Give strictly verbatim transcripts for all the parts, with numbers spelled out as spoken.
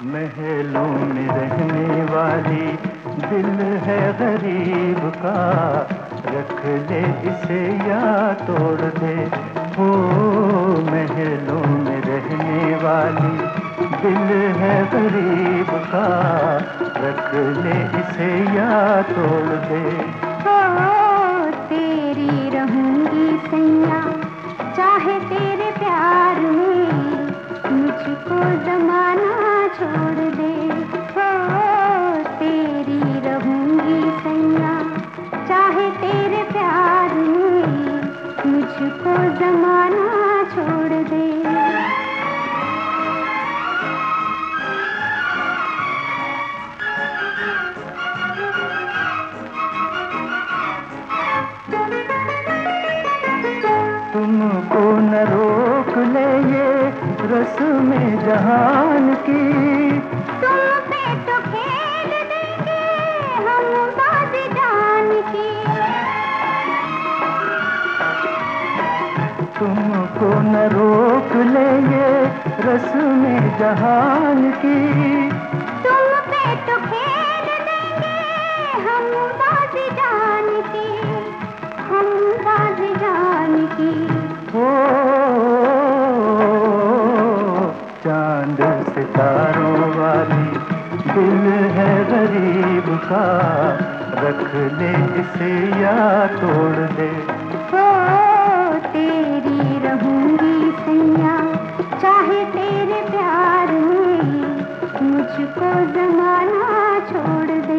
महलों में रहने वाली दिल है गरीब का, रख ले इसे या तोड़ दे। हो महलों में रहने वाली दिल है गरीब का, रख ले इसे या तोड़ दे। हो तेरी रहूंगी सैया, चाहे तेरे प्यार में मुझको जमाना छोड़ दे। हो तेरी रहूंगी सैया, चाहे तेरे प्यार में मुझको जमाना छोड़ दे। तुमको न रोक ले ये रस्में जहान की, तुम पे तो खेल देंगे हम बाजी जान की। तुमको न रोक ले ये रस्में जहान की, तुम पे तो खेल देंगे हम बाजी जान की, हम बाजी जान की। हो चांद सितारों वाली दिल है गरीब का, रख ले इसे या तोड़ दे। हो तेरी रहूंगी सैया, चाहे तेरे प्यार में मुझको जमाना छोड़ दे।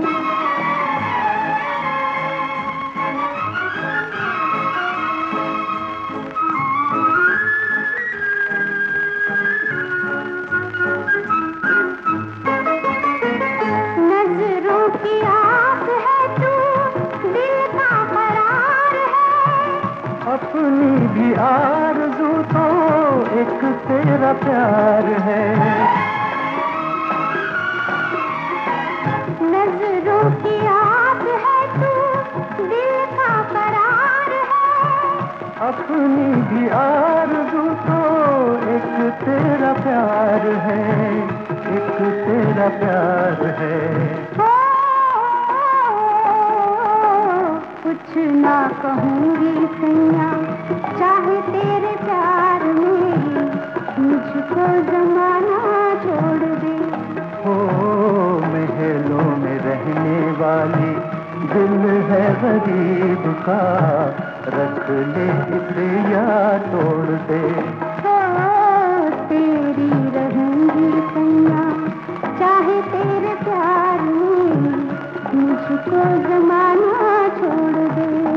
नजरों की आस है तू, दिल का करार है। अपनी भी आरज़ू तो एक तेरा प्यार है। नजरों की आस है तू, दिल का करार है। अपनी भी आरज़ू तो एक तेरा प्यार है, एक तेरा प्यार है। हो कुछ ना कहूंगी सैया, चाहे तेरे प्यार में मुझको जमाना छोड़ दे। हो महलों में रहने वाली दिल है गरीब का, रख ले इसे या तोड़ दे। हो तेरी रहूंगी सैया, चाहे तेरे प्यार में मुझको जमाना छोड़ दे।